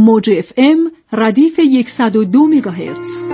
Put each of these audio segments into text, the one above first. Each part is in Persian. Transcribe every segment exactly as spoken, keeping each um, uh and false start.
موج اف ام ردیف صد و دو مگاهرتز.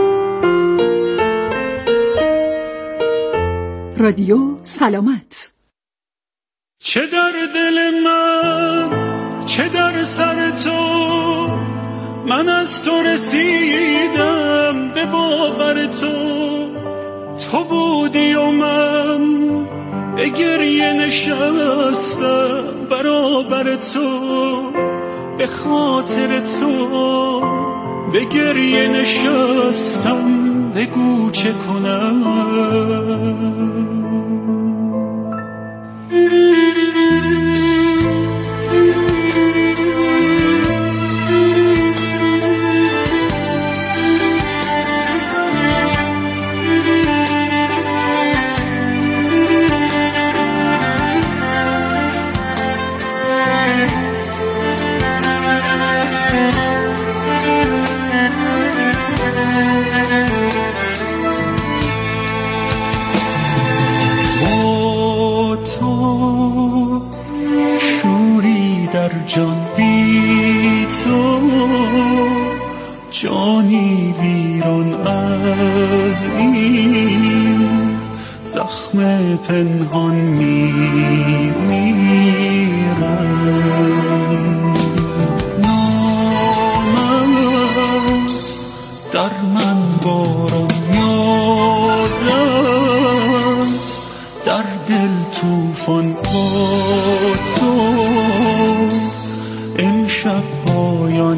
رادیو سلامت. چه در دل من چه در سر تو، من از تو رسیدم به باور تو. تو بودی و من به گریه نشستم برابر تو، به خاطر تو به گریه نشستم. بگو چه کنم؟ جان بی تو جانی ویران از این زخم پنهان میمیرم. نامست در من باران یادست، در دل توفان با تو امشب پایان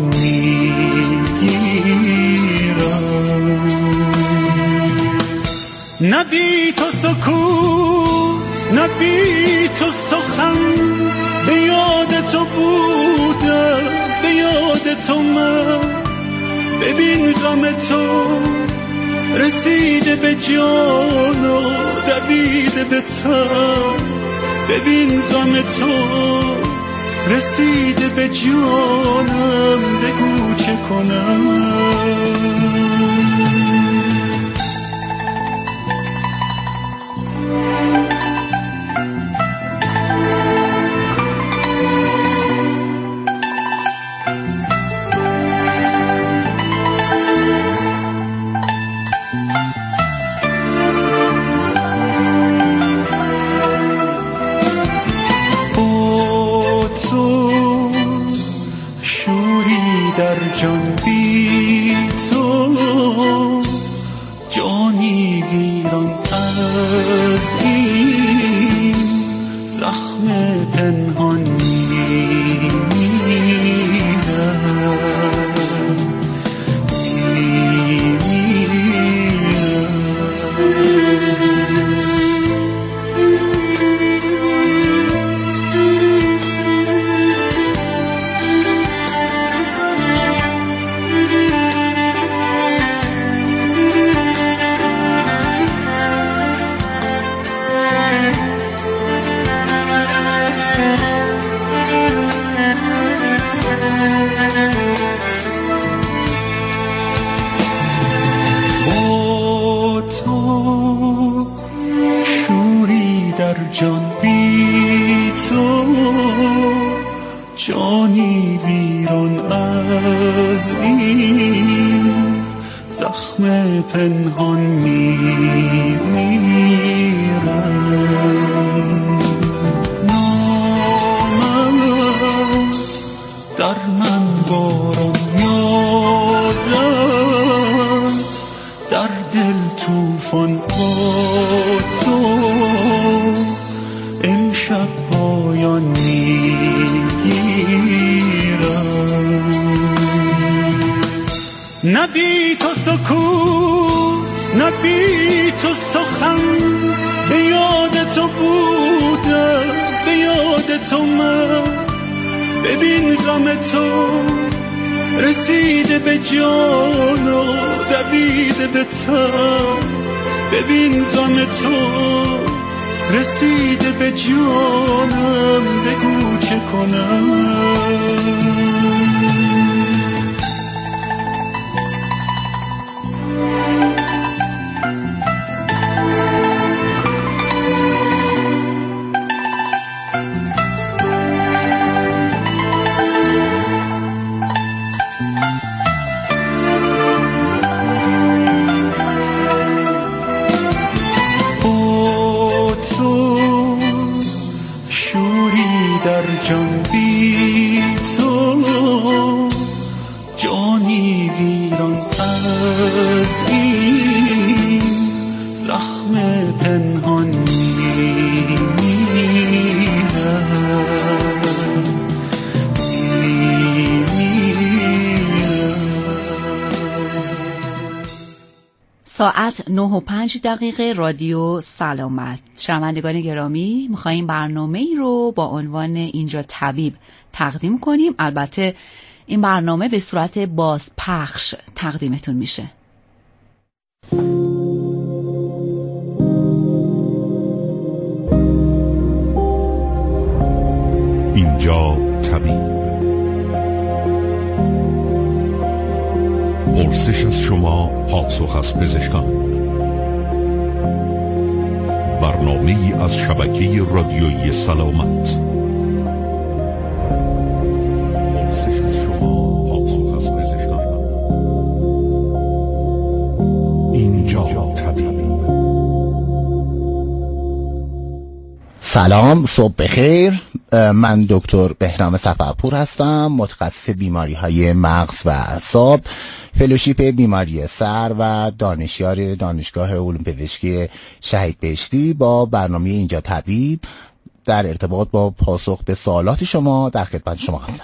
میگیرم. نه بی تو سکوت نه بی تو سخن، به یاد تو بودم به یاد تو من. ببین غم تو رسیده به جان و دویده به تن. ببین غم تو رسیده به جانم. بگو چه کنم؟ در جان بی تو جانی ویران از این زخم پنهان میمیرم. جان بی تو جانی ویران از این زخم پنهان میمیرم. نامست در من باران یادست، در دل توفان با تو امشب پایان میگیرم. نه بی تو سکوت نه بی تو سخن، به یاد تو بودم به یاد تو من. ببین غم تو رسیده به جان و دویده به تن. ببین غم تو رسیده به جانم. بگو چه کنم؟ جان بی تو جانی ویران از این زخم پنهان میمیرم. ساعت نه و پنج دقیقه رادیو سلامت. شنوندگان گرامی، می‌خوایم برنامه‌ای رو با عنوان اینجا طبیب تقدیم کنیم. البته این برنامه به صورت بازپخش تقدیمتون میشه. اینجا طبیب. پرسش از شما، پاسخ از پزشکان. برنامه‌ای از شبکه رادیویی سلامت. پرسش از شما، پاسخ از پزشکان. اینجا طبیب. سلام، صبح بخیر. من دکتر بهرام سفرپور هستم، متخصص بیماری های مغز و اعصاب، فلوشیپ بیماری سر و دانشیار دانشگاه علوم پزشکی شهید بهشتی. با برنامه اینجا طبیب در ارتباط با پاسخ به سوالات شما در خدمت شما هستم.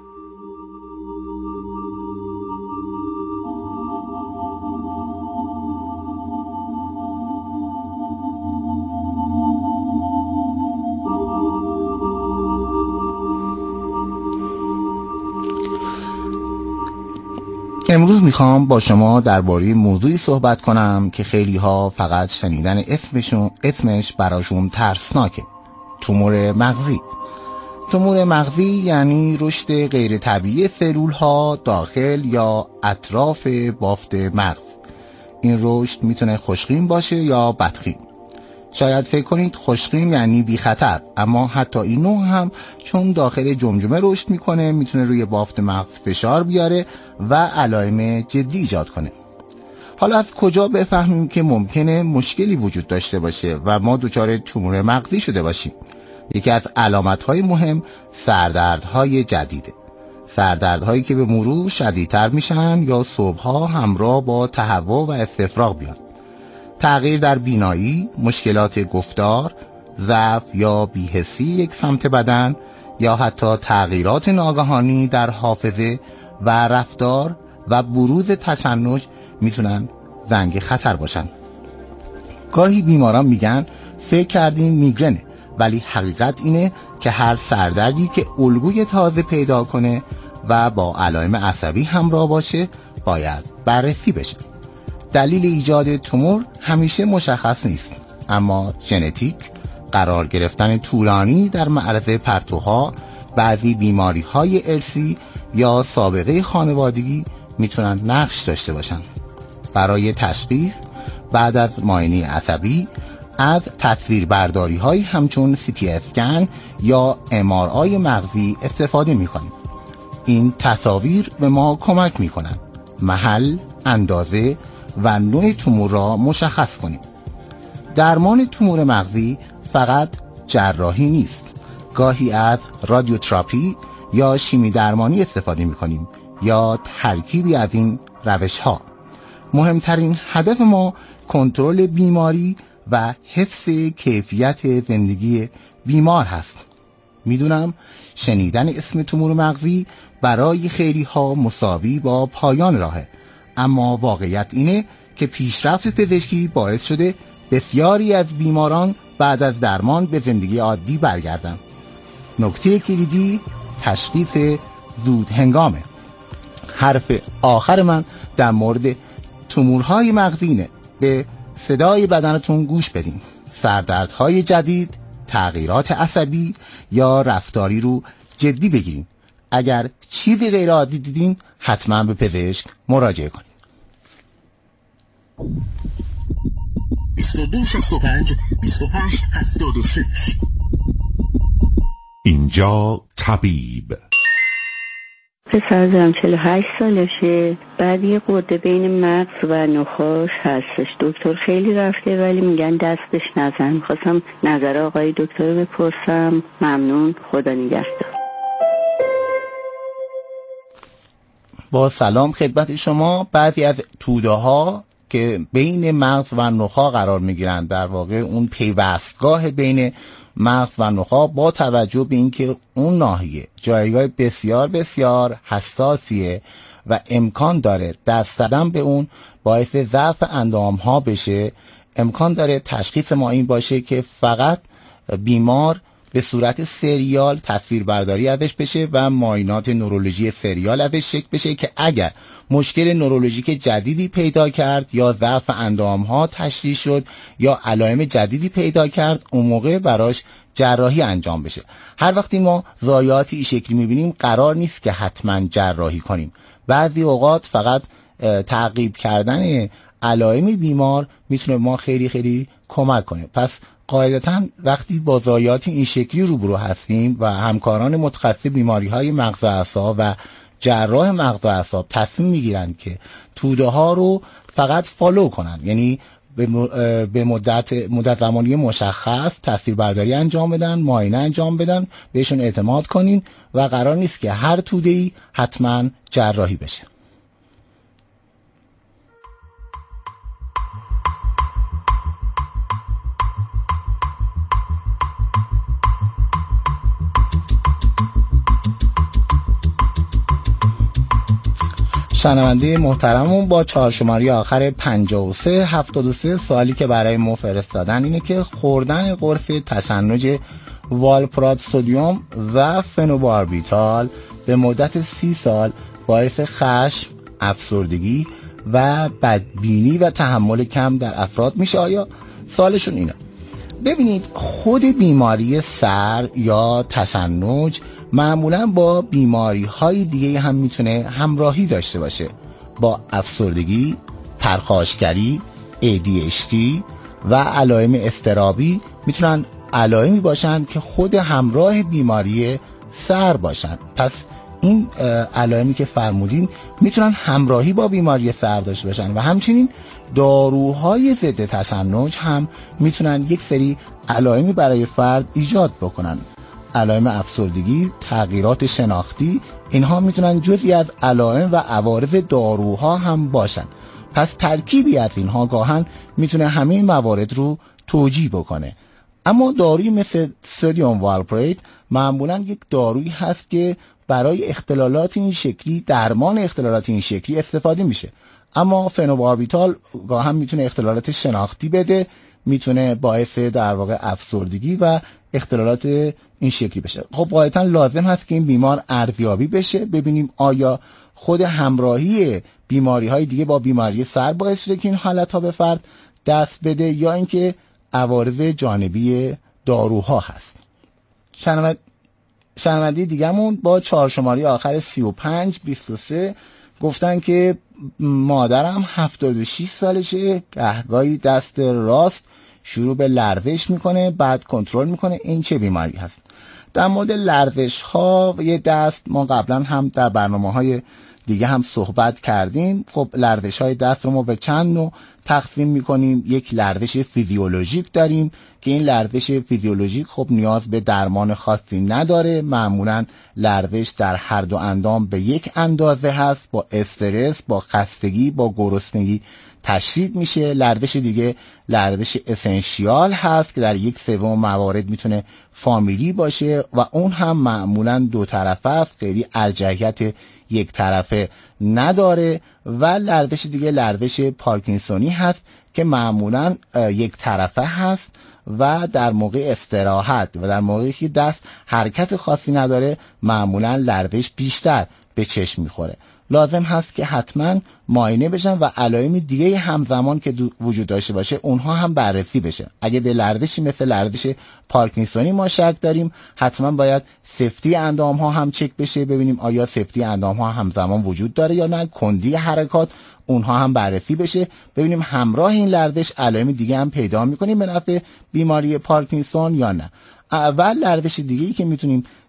امروز میخوام با شما درباره موضوعی صحبت کنم که خیلی ها فقط شنیدن اسمشون اسمش براشون ترسناکه. تومور مغزی. تومور مغزی یعنی رشد غیر طبیعی سلول ها داخل یا اطراف بافت مغز. این رشد میتونه خوشخیم باشه یا بدخیم. شاید فکر کنید خوشخیم یعنی بی خطر، اما حتی این نوع هم چون داخل جمجمه رشد میکنه میتونه روی بافت مغز فشار بیاره و علائم جدی ایجاد کنه. حالا از کجا بفهمیم که ممکنه مشکلی وجود داشته باشه و ما دچار تومور مغزی شده باشیم؟ یکی از علامت‌های مهم سردردهای جدیده. سردردهایی که به مرور شدیدتر میشن یا صبح‌ها همراه با تهوع و استفراغ بیان. تغییر در بینایی، مشکلات گفتار، ضعف یا بی‌حسی یک سمت بدن یا حتی تغییرات ناگهانی در حافظه و رفتار و بروز تشنج میتونن زنگ خطر باشن. گاهی بیماران میگن فکر کردیم میگرنه، ولی حقیقت اینه که هر سردردی که الگوی تازه پیدا کنه و با علائم عصبی همراه باشه باید بررسی بشه. دلیل ایجاد تومور همیشه مشخص نیست، اما ژنتیک، قرار گرفتن طولانی در معرض پرتوها، بعضی بیماری‌های ارثی یا سابقه خانوادگی میتونن نقش داشته باشن. برای تشخیص بعد از معاینه عصبی از تصویربرداری‌های همچون سی تی اسکن یا ام آر آی مغزی استفاده می‌کنیم. این تصاویر به ما کمک می‌کنن محل، اندازه و نوع تومور را مشخص کنیم. درمان تومور مغزی فقط جراحی نیست. گاهی از رادیوتراپی یا شیمی درمانی استفاده می‌کنیم یا ترکیبی از این روش‌ها. مهمترین هدف ما کنترل بیماری و حفظ کیفیت زندگی بیمار هست. میدونم شنیدن اسم تومور مغزی برای خیلی ها مساوی با پایان راهه، اما واقعیت اینه که پیشرفت پزشکی باعث شده بسیاری از بیماران بعد از درمان به زندگی عادی برگردن. نکته کلیدی تشخیص زود هنگامه. حرف آخر من در مورد تومورهای مغزینه. به صدای بدنتون گوش بدین. سردردهای جدید، تغییرات عصبی یا رفتاری رو جدی بگیرین. اگر چیزی غیر عادی دیدین حتما به پزشک مراجعه کنید. بیست و دو شصت و پنج بیست و هشت هفتاد و شش. اینجا طبیب. پسر دارم چهل و هشت سالشه، بعد یه قده بین مغز و نخاش هستش. دکتر خیلی رفته ولی میگن دستش نزن. میخواستم نظر آقای دکتر بپرسم. ممنون، خدا نگهدار. با سلام خدمت شما. بعضی از توده ها که بین مغز و نخاع قرار میگیرند، در واقع اون پیوستگاه بین مغز و نخاع، با توجه به اینکه اون ناحیه جایگاه بسیار بسیار حساسیه و امکان داره دست زدن به اون باعث ضعف اندام ها بشه، امکان داره تشخیص ما این باشه که فقط بیمار به صورت سریال تصویر برداری ازش بشه و معاینات نورولوژی سریال ازش چک بشه که اگر مشکل نورولوژیک جدیدی پیدا کرد یا ضعف اندام ها تشخیص شد یا علائم جدیدی پیدا کرد، اون موقع براش جراحی انجام بشه. هر وقتی ما ضایعاتی این شکلی میبینیم قرار نیست که حتما جراحی کنیم. بعضی اوقات فقط تعقیب کردن علائم بیمار میتونه ما خیلی خیلی کمک کنه. پس قاعدتاً وقتی با ضایعاتی این شکلی روبرو هستیم و همکاران متخصص بیماری‌های مغز و اعصاب و جراح مغز و اعصاب تصمیم میگیرند که توده ها رو فقط فالو کنن، یعنی به مدت مدت زمانی مشخص تصویربرداری انجام بدن، معاینه انجام بدن، بهشون اعتماد کنین و قرار نیست که هر توده‌ای حتما جراحی بشه. شنونده محترمون، با چهار شماری آخر پنجاه و سه هفتاد و سه سوالی که برای ما فرستادن اینه که خوردن قرص تشنج والپرات سدیم و فنوباربیتال به مدت سی سال باعث خشم، افسردگی و بدبینی و تحمل کم در افراد میشه. آیا سوالشون اینه؟ ببینید، خود بیماری سر یا تشنج معمولا با بیماری های دیگه هم میتونه همراهی داشته باشه. با افسردگی، پرخاشگری، ای دی اچ دی و علائم اضطرابی میتونن علائمی باشن که خود همراه بیماری سر باشن. پس این علائمی که فرمودین میتونن همراهی با بیماری سر داشته باشن و همچنین داروهای ضد تشنج هم میتونن یک سری علائمی برای فرد ایجاد بکنن. علائم افسردگی، تغییرات شناختی، اینها میتونن جزئی از علائم و عوارض داروها هم باشن. پس ترکیبی از اینها گاهن میتونه همه موارد رو توجیه بکنه. اما داروی مثل سدیم والپرات معمولا یک دارویی هست که برای اختلالات این شکلی، درمان اختلالات این شکلی استفاده میشه. اما فنوباربیتال گاهن میتونه اختلالات شناختی بده، میتونه باعث در واقع افسردگی و اختلالات این شکلی بشه. خب قاعدتاً لازم هست که این بیمار ارزیابی بشه، ببینیم آیا خود همراهی بیماری های دیگه با بیماری سر باعث شده که این حالت ها به فرد دست بده یا اینکه عوارض جانبی داروها هست. شنونده دیگه‌مون با چهار شماری آخر سی و پنج بیست و سه گفتن که مادرم هفتاد و شش سالشه، گهگاهی دست راست شروع به لرزش میکنه، بعد کنترل میکنه. این چه بیماری هست؟ در مورد لرزش ها یه دست ما قبلا هم در برنامه های دیگه هم صحبت کردیم. خب لرزش های دست رو ما به چند نوع تقسیم میکنیم. یک لرزش فیزیولوژیک داریم که این لرزش فیزیولوژیک خب نیاز به درمان خاصی نداره، معمولا لرزش در هر دو اندام به یک اندازه هست، با استرس، با خستگی، با گرسنگی تشدید میشه. لرزش دیگه لرزش اسنشیال هست که در یک سوم موارد میتونه فامیلی باشه و اون هم معمولا دو طرفه است، خیلی ارجحیت یک طرفه نداره. و لرزش دیگه لرزش پارکینسونی هست که معمولا یک طرفه هست و در موقع استراحت و در موقعی که دست حرکت خاصی نداره معمولا لرزش بیشتر به چشم میخوره. لازم هست که حتما معاینه بشن و علائم دیگه همزمان که وجود داشته باشه اونها هم بررسی بشه. اگه به لرزشی مثل لرزش پارکینسونی ما شک داریم، حتما باید سفتی اندام ها هم چک بشه، ببینیم آیا سفتی اندام ها همزمان وجود داره یا نه. کندی حرکات اونها هم بررسی بشه، ببینیم همراه این لرزش علائم دیگه هم پیدا میکنیم به نفع بیماری پارکینسون یا نه. اول لرزش دیگه‌ای که میتونیم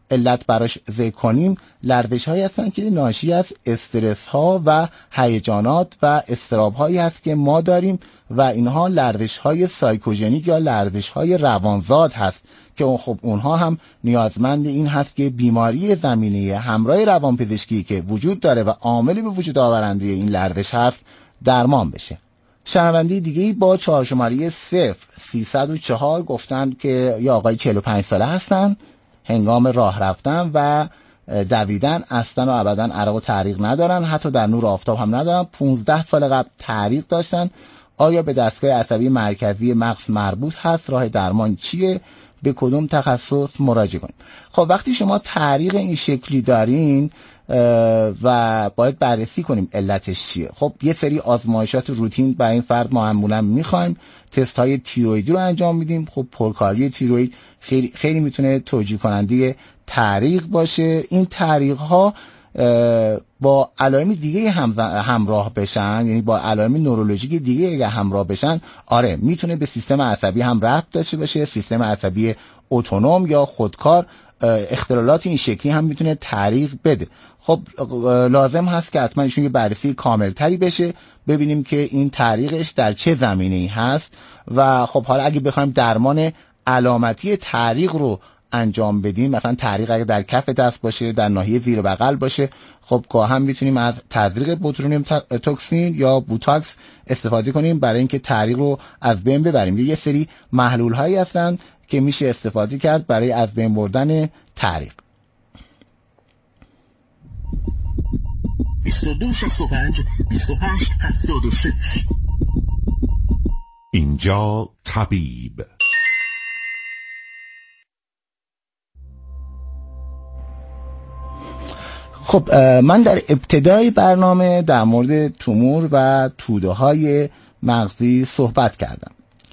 علت براش ذکر کنیم، لرزش هایی هستن که ناشی از استرس ها و هیجانات و اضطراب هایی هست که ما داریم و اینها لرزش های سایکوژنیک یا لرزش های روانزاد هست که خب اونها هم نیازمند این هست که بیماری زمینه همراه روانپزشکی که وجود داره و عامل به وجود آورنده این لرزش هست درمان بشه. شنونده دیگه با چهار شماره صفر سیصد و چهار گفتن که یا آقای چهل و پنج ساله هستن، هنگام راه رفتن و دویدن اصلا و ابدا عرق و تعریق ندارن، حتی در نور آفتاب هم ندارن، پونزده سال قبل تعریق داشتن. آیا به دستگاه عصبی مرکزی مغز مربوط هست؟ راه درمان چیه؟ به کدوم تخصص مراجعه کنیم؟ خب وقتی شما تعریق این شکلی دارین و باید بررسی کنیم علتش چیه. خب یه سری آزمایشات روتین برای این فرد معمولا میخوایم، تست های تیرویدی رو انجام میدیم. خب پرکاری تیروید خیلی خیلی میتونه توجیه کننده تعریق باشه. این تعریق ها با علائم دیگه هم همراه بشن، یعنی با علائم نورولوژیک دیگه اگه همراه بشن، آره میتونه به سیستم عصبی هم ربط داشته باشه. سیستم عصبی اتونوم یا خودکار اختلالات این شکلی هم میتونه تعریق بده. خب لازم هست که حتما ایشون یه بررسی کاملتری بشه، ببینیم که این تعریقش در چه زمینه‌ای هست و خب حالا اگه بخوایم درمان علامتی تعریق رو انجام بدیم، مثلا تعریق اگه در کف دست باشه، در ناحیه زیر بغل باشه، خب گاه هم میتونیم از تزریق بوتولینیوم توکسین یا بوتاکس استفاده کنیم برای اینکه تعریق رو از بین ببریم. یه سری محلول هایی هستن که میشه استفاده کرد برای از بین بردن تعریق. بیست و دو شصت و پنج بیست و هشت هفتاد و شش. اینجا طبیب. خب من در ابتدای برنامه در مورد تومور و توده های مغزی صحبت کردم.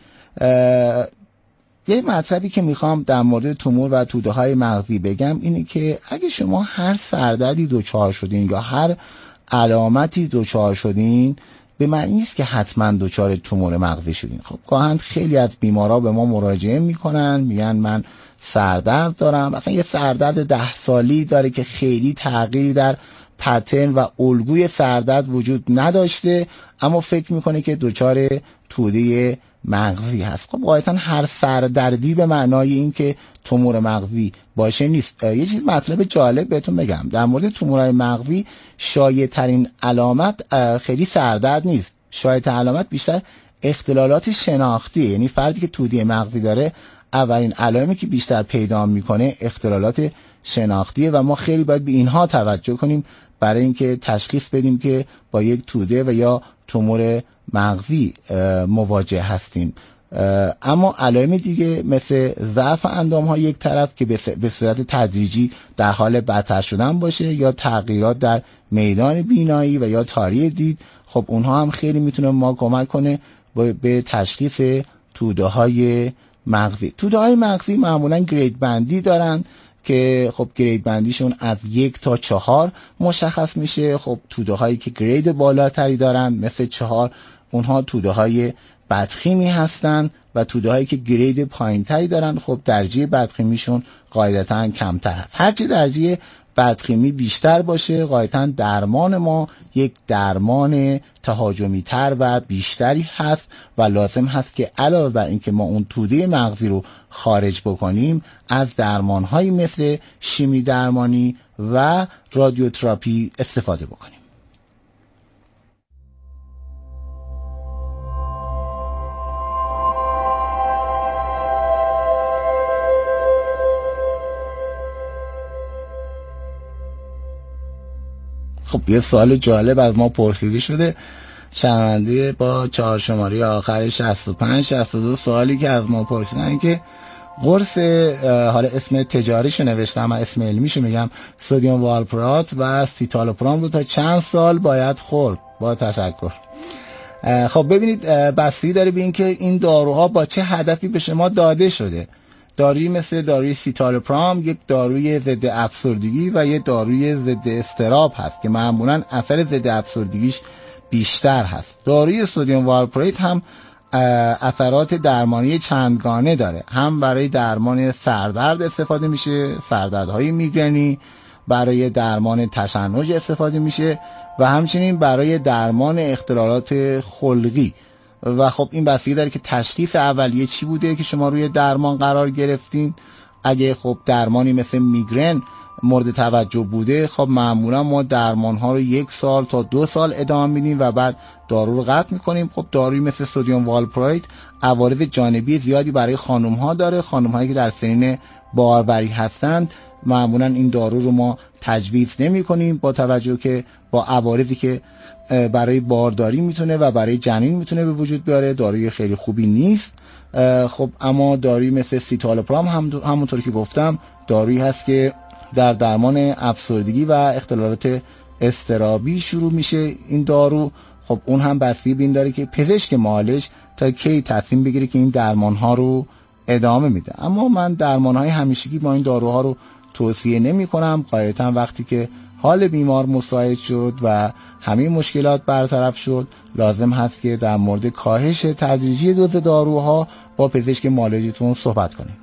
یه مطلبی که میخوام در مورد تومور و توده های مغزی بگم اینه که اگه شما هر سردردی دوچار شدین یا هر علامتی دوچار شدین، به معنی نیست که حتما دوچار تومور مغزی شدین. خب گاهن خیلی از بیمارا به ما مراجعه میکنن، میگن من سردرد دارم، مثلا یه سردرد ده سالی داره که خیلی تغییری در پترن و الگوی سردرد وجود نداشته، اما فکر میکنه که دوچار توده مغزی هست. خب قاعدتا هر سردردی به معنای این که تومور مغزی باشه نیست. یه چیز مطلب جالب بهتون بگم در مورد تومورهای مغزی، شایع ترین علامت خیلی سردرد نیست. شایع ترین علامت بیشتر اختلالات شناختی، یعنی فردی که توده مغزی داره اولین علائمی که بیشتر پیدا میکنه اختلالات شناختیه و ما خیلی باید به اینها توجه کنیم برای اینکه تشخیص بدیم که با یک توده و یا تومور مغزی مواجه هستیم. اما علائم دیگه مثل ضعف اندام ها یک طرف که به صورت تدریجی در حال بدتر شدن باشه، یا تغییرات در میدان بینایی و یا تاری دید، خب اونها هم خیلی میتونه ما کمک کنه به تشخیص توده های مغزی. توده های مغزی معمولا گرید بندی دارن که خب گرید بندیشون از یک تا چهار مشخص میشه. خب توده هایی که گرید بالاتری دارن مثل چهار، اونها توده های بدخیمی هستن و توده هایی که گرید پایینتری دارن خب درجه بدخیمیشون قاعدتا کمتر هست. هرچی درجه بدخیمی بیشتر باشه، قاعدتا درمان ما یک درمان تهاجمی تر و بیشتری هست و لازم هست که علاوه بر اینکه ما اون توده مغزی رو خارج بکنیم، از درمانهایی مثل شیمی درمانی و رادیوتراپی استفاده بکنیم. خب یه سوال جالب از ما پرسیده شده. شنونده با چهار شماره آخر شصت و پنج شصت و دو سوالی که از ما پرسیدن که قرص، حالا اسم تجاریشو نوشتم، اسم علمیشو میگم، سدیم والپرات و سیتالوپرام رو تا چند سال باید خورد؟ با تشکر. خب ببینید بستگی داره به این که این داروها با چه هدفی به شما داده شده. دارویی مثل داروی سیتالوپرام یک داروی ضد افسردگی و یک داروی ضد اضطراب هست که معمولا اثر ضد افسردگیش بیشتر هست. داروی سدیم والپرات هم اثرات درمانی چندگانه داره. هم برای درمان سردرد استفاده میشه، سردردهای میگرنی، برای درمان تشنج استفاده میشه و همچنین برای درمان اختلالات خلقی. و خب این بستگی داره که تشخیص اولیه چی بوده که شما روی درمان قرار گرفتین. اگه خب درمانی مثل میگرن مورد توجه بوده، خب معمولا ما درمان ها رو یک سال تا دو سال ادامه میدیم و بعد دارو رو قطع میکنیم. خب داروی مثل سدیم والپرویت عوارض جانبی زیادی برای خانم ها داره. خانم هایی که در سنین باروری هستند معمولا این دارو رو ما تجویز نمی کنیم، با توجه که با عوارضی که برای بارداری میتونه و برای جنین میتونه به وجود بیاره داروی خیلی خوبی نیست. خب اما داروی مثل سیتالوپرام هم همونطور که گفتم دارویی هست که در درمان افسردگی و اختلالات اضطرابی شروع میشه این دارو. خب اون هم بستگی به این داره که پزشک معالج تا کی تصمیم بگیره که این درمان ها رو ادامه میده. اما من درمان های همیشگی با این داروها رو توصیه نمی کنم. قاعدتا وقتی که حال بیمار مساعد شد و همه مشکلات برطرف شد لازم هست که در مورد کاهش تدریجی دوز داروها با پزشک معالجتون صحبت کنیم.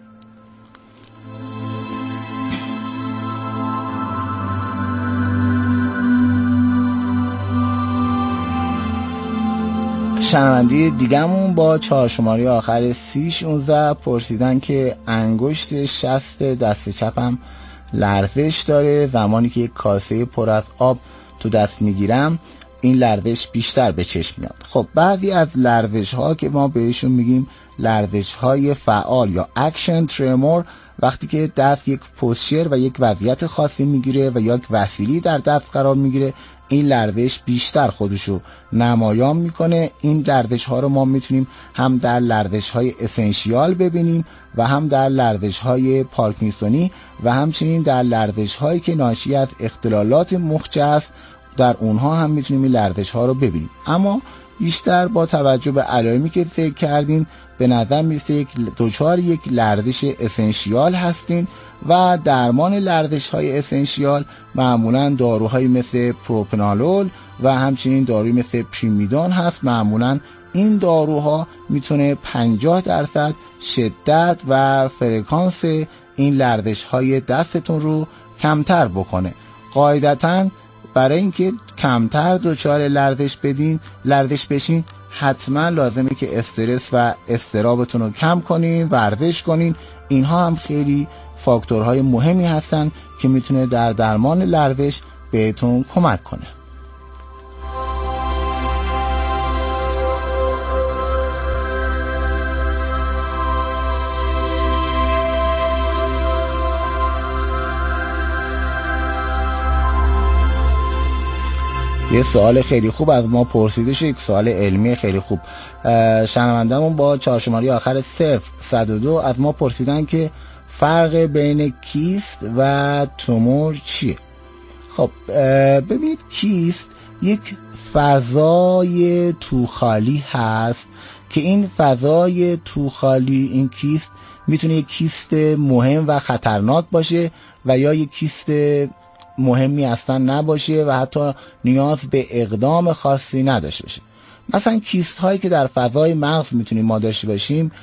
شنونده دیگمون با چهار شماره آخر سی شانزده پرسیدن که انگشت شست دست چپم لرزش داره، زمانی که یک کاسه پر از آب تو دست میگیرم این لرزش بیشتر به چشم میاد. خب بعضی از لرزش ها که ما بهشون میگیم لرزش های فعال یا اکشن ترمور، وقتی که دست یک پوزیشن و یک وضعیت خاصی میگیره و یک وسیلی در دست قرار میگیره این لرزش بیشتر خودشو نمایان میکنه. این لرزش ها رو ما میتونیم هم در لرزش های اسنشیال ببینیم و هم در لرزش های پارکینسونی و همچنین در لرزش هایی که ناشی از اختلالات مخ است در اونها هم میتونیم این لرزش ها رو ببینیم. اما بیشتر با توجه به علائمی که ذکر کردین به نظر میرسه یک دچار یک لرزش اسنشیال هستین و درمان لرزش های اسنشیال معمولا داروهایی مثل پروپنالول و همچنین داروی مثل پریمیدون هست. معمولا این داروها میتونه پنجاه درصد شدت و فرکانس این لرزش های دستتون رو کمتر بکنه. قاعدتاً برای اینکه کمتر دچار لرزش بدین لرزش بشین حتما لازمه که استرس و اضطرابتون رو کم کنین، ورزش کنین. اینها هم خیلی فاکتورهای مهمی هستن که میتونه در درمان لرزش بهتون کمک کنه. یه سوال خیلی خوب از ما پرسیده شد، یک سوال علمی خیلی خوب. شنوندمون با چهار شماره آخر صفر صد و دو از ما پرسیدن که فرق بین کیست و تومور چیه؟ خب ببینید کیست یک فضای توخالی هست که این فضای توخالی این کیست میتونه یک کیست مهم و خطرناک باشه و یا یک کیست مهمی اصلا نباشه و حتی نیاز به اقدام خاصی نداشته باشه. مثلا کیست هایی که در فضای مغز میتونیم ما داشته باشیم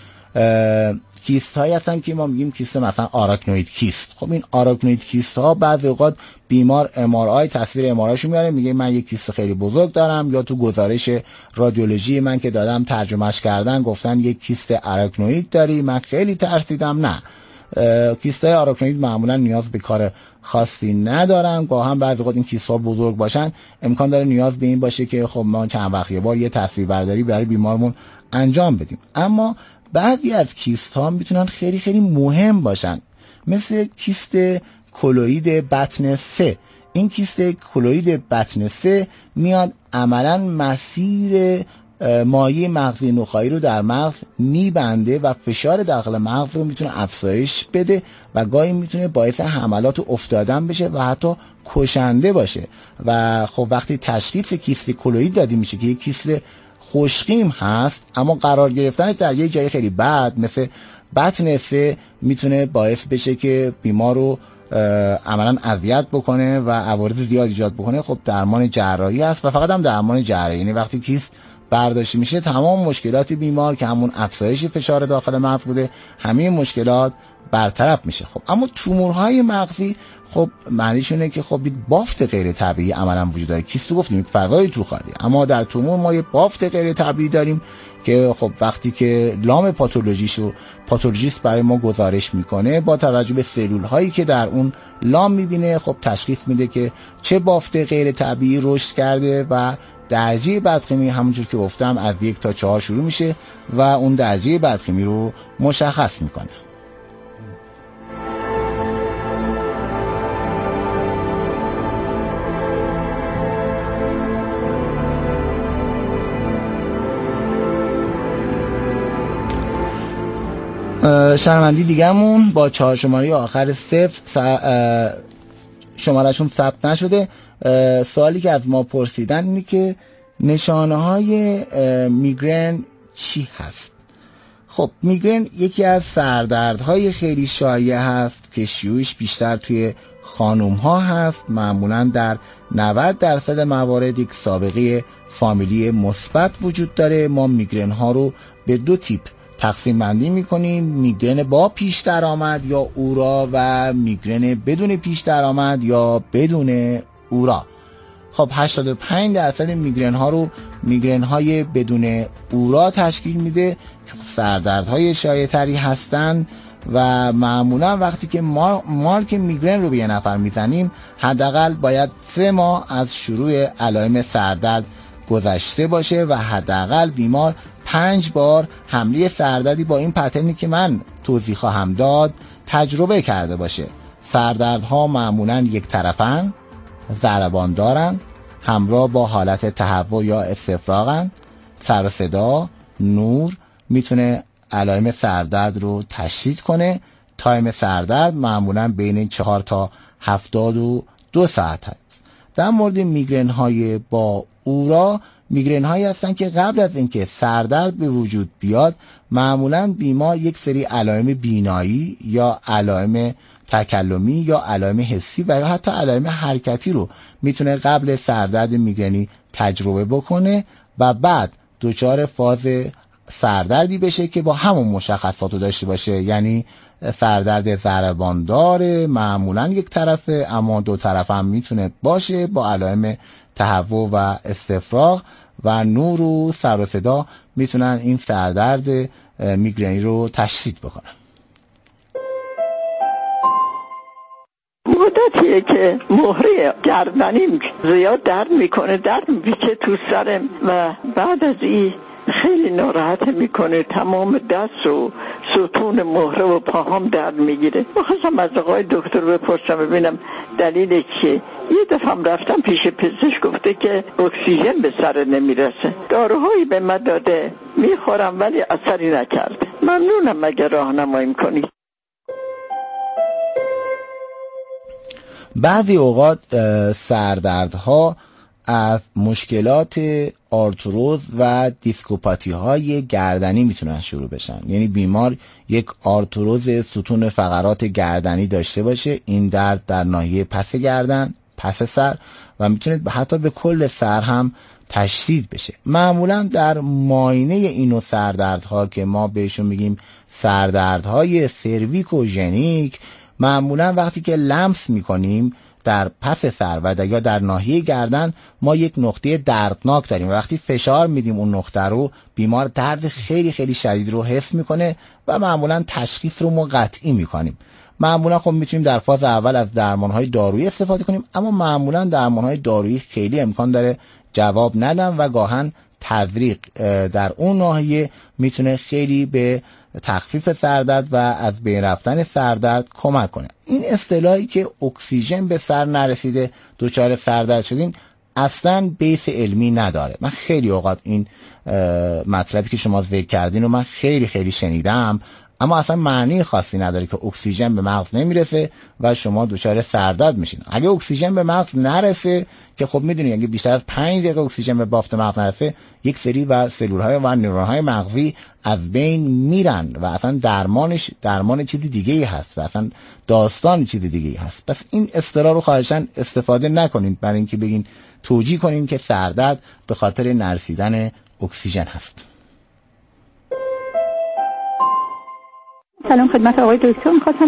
کیست هایی هستن که ما میگیم کیست مثلا آراکنوید کیست. خب این آراکنوید کیست ها بعضی اوقات بیمار ام آر آی تصویر ام آر آیشو میاره میگه من یک کیست خیلی بزرگ دارم، یا تو گزارش رادیولوژی من که دادم ترجمهش کردن گفتن یک کیست آراکنوید داری، من خیلی ترسیدم. نه، کیست های آراکنوید معمولا نیاز به کار خاصی ندارن. با هم بعضی وقت این کیست ها بزرگ باشن امکان داره نیاز به این باشه که خب ما چند وقت یه بار یه تصویر برداری برای بیمارمون انجام بدیم. اما بعضی از کیست ها میتونن خیلی خیلی مهم باشن، مثل کیست کولوید بطن سه. این کیست کولوید بطن سه میاد عملا مسیر مایع مغزی نخاعی رو در مغز میبنده و فشار داخل مغز رو میتونه افزایش بده و گاهی میتونه باعث حملات افتادن بشه و حتی کشنده باشه. و خب وقتی تشخیص کیست کولوید داده میشه که یک کیست خوشخیم هست اما قرار گرفتنش در یک جای خیلی بد مثل بطن سه میتونه باعث بشه که بیمار رو عملا اذیت بکنه و عوارض زیاد ایجاد بکنه. خب درمان جراحی هست و فقط هم درمان جراحی، یعنی وقتی کیست برداشته میشه تمام مشکلات بیمار که همون افزایش فشار داخل مغز بوده همه مشکلات برطرف میشه. خب اما تومورهای مغزی خب معنیش اینه که خب بافت غیر طبیعی عملا وجود داره. کیستو گفتیم فضای تو خالی، اما در تومور ما یه بافت غیر طبیعی داریم که خب وقتی که لام پاتولوژیشو پاتولوژیست برای ما گزارش میکنه با توجه به سلول هایی که در اون لام میبینه خب تشخیص میده که چه بافت غیر طبیعی رشد کرده و درجه بدخیمی همونجور که گفتم از یک تا چهار شروع میشه و اون درجه بدخیمی رو مشخص میکنه. شنوندی دیگه‌مون با چهار شماره آخر صفر شمارهشون ثبت نشده. سوالی که از ما پرسیدن اینه که نشانه های میگرن چی هست؟ خب میگرن یکی از سردردهای خیلی شایع هست که شیوعش بیشتر توی خانوم ها هست. معمولا در نود درصد موارد یک سابقه فامیلی مثبت وجود داره. ما میگرن ها رو به دو تیپ تقسیم بندی میکنیم: میگرن با پیش درآمد یا اورا و میگرن بدون پیش درآمد یا بدون اورا. خب هشتاد و پنج درصد میگرن ها رو میگرن های بدون اورا تشکیل میده که سردردهای شایع تری هستند و معمولا وقتی که مار مارک میگرن رو به یه نفر میزنیم حداقل باید سه ماه از شروع علائم سردرد گذشته باشه و حداقل بیمار پنج بار حمله سردردی با این پترنی که من توضیح خواهم داد تجربه کرده باشه. سردردها معمولا یک طرفن، ضربان دارن، همراه با حالت تهوع یا استفراغن. سر و صدا، نور میتونه علائم سردرد رو تشدید کنه. تایم سردرد معمولا بین چهار تا هفتاد و دو ساعت هست. در مورد میگرن های با اورا، میگرن هایی هستن که قبل از اینکه سردرد به وجود بیاد معمولا بیمار یک سری علائم بینایی یا علائم تکلمی یا علائم حسی و یا حتی علائم حرکتی رو میتونه قبل سردرد میگرنی تجربه بکنه و بعد دچار فاز سردردی بشه که با همون مشخصات رو داشته باشه، یعنی سردرد ضربان داره، معمولا یک طرفه اما دو طرف هم میتونه باشه با علائم تهوع و استفراغ و نور و سر و صدا میتونن این سردرد میگرنی رو تشدید بکنن. مدتیه که مهره گردنیم زیاد درد میکنه، درد میپیچه تو سرم و بعد از این خیلی ناراحت میکنه. تمام دست و ستون مهره و پاهام درد میگیره. میخواستم از آقای دکتر بپرسم ببینم دلیل چیه. یه دفعه رفتم پیش پزشک، گفته که اکسیژن به سر نمیرسه. داروهایی به من داده میخورم ولی اثری نکرده. ممنونم اگه راهنمایی کنی. بعضی اوقات سردردها از مشکلات آرتروز و دیسکوپاتی های گردنی میتونن شروع بشن. یعنی بیمار یک آرتروز ستون فقرات گردنی داشته باشه، این درد در ناحیه پس گردن، پس سر و میتونه حتی به کل سر هم تشدید بشه. معمولا در معاینه اینو سردردها که ما بهشون میگیم سردردهای سرویکوژنیک، معمولا وقتی که لمس میکنیم در پس سر و یا در ناحیه گردن ما یک نقطه دردناک داریم و وقتی فشار میدیم اون نقطه رو بیمار درد خیلی خیلی شدید رو حس میکنه و معمولا تشخیص رو ما قطعی میکنیم. معمولا خب میتونیم در فاز اول از درمانهای دارویی استفاده کنیم، اما معمولا درمانهای دارویی خیلی امکان داره جواب ندن و گاهن تزریق در اون ناحیه میتونه خیلی به تخفیف سردرد و از بین رفتن سردرد کمک کنه. این اصطلاحی که اکسیژن به سر نرسیده دچار سردرد شدین اصلا بیس علمی نداره. من خیلی اوقات این مطلبی که شما ذکر کردین و من خیلی خیلی شنیدم، اما اصلا معنی خاصی نداره که اکسیژن به مغز نمیرسه و شما دچار سردرد میشین. اگه اکسیژن به مغز نرسه که خب میدونید اگه بیشتر از پنج دقیقه اکسیژن به بافت مغز نرسه یک سری و سلول‌های و نورون‌های مغزی از بین میرن و اصلا درمانش درمان چیز دیگه‌ای هست و اصلا داستان چیز دیگه‌ای هست. پس این اصطلاح رو خواهشاً استفاده نکنید برای اینکه بگین توجیه کنین که سردرد به خاطر نرسیدن اکسیژن هست. سلام خدمت آقای دکتر، می‌خواستم